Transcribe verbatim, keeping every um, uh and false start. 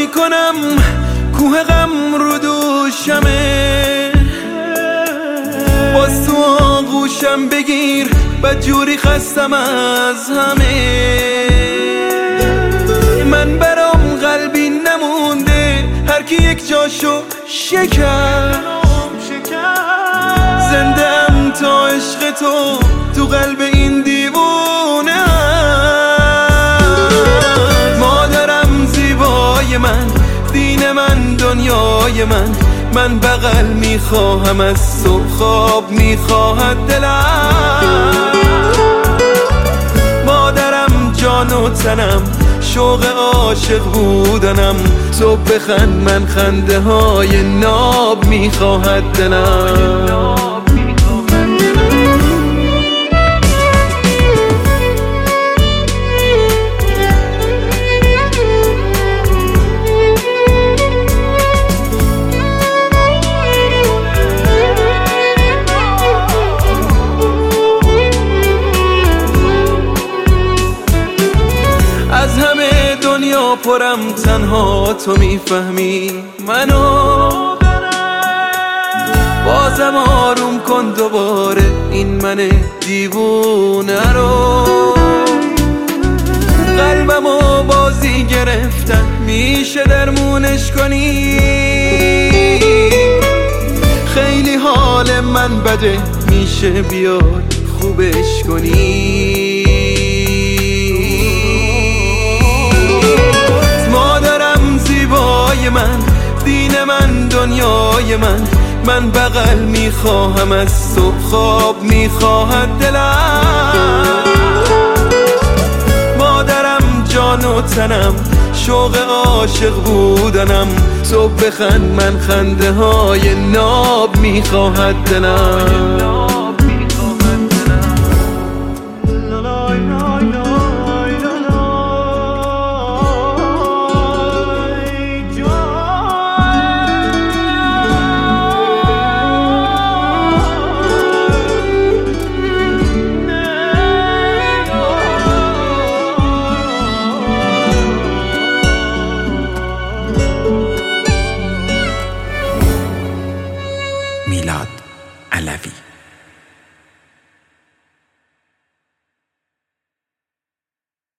میکنم کوه غم رو دوشمه، باز تو آغوشم بگیر بدجوری خستم از همه. من برام قلبی نمونده هر کی یک جاشو شکر، زنده ام تا عشق تو تو قلب این دیوونه. مادرم زیبای من، دین من، دنیای من، من بغل میخواهم از تو، خواب میخواهد دلم. مادرم جان و تنم، شوق عاشق بودنم، تو بخند من خنده های ناب میخواهد دلم. از همه دنیا پرم تنها تو میفهمی منو، بازم آروم کن دوباره این من دیوونه رو. قلبمو بازی گرفتن میشه درمونش کنی، خیلی حال من بده میشه بیاد خوبش کنی. من دین من، دنیای من، من بغل میخواهم از تو، خواب میخواهد دلم. مادرم جان و تنم، شوق عاشق بودنم، تو بخند من خنده های ناب میخواهد دلم.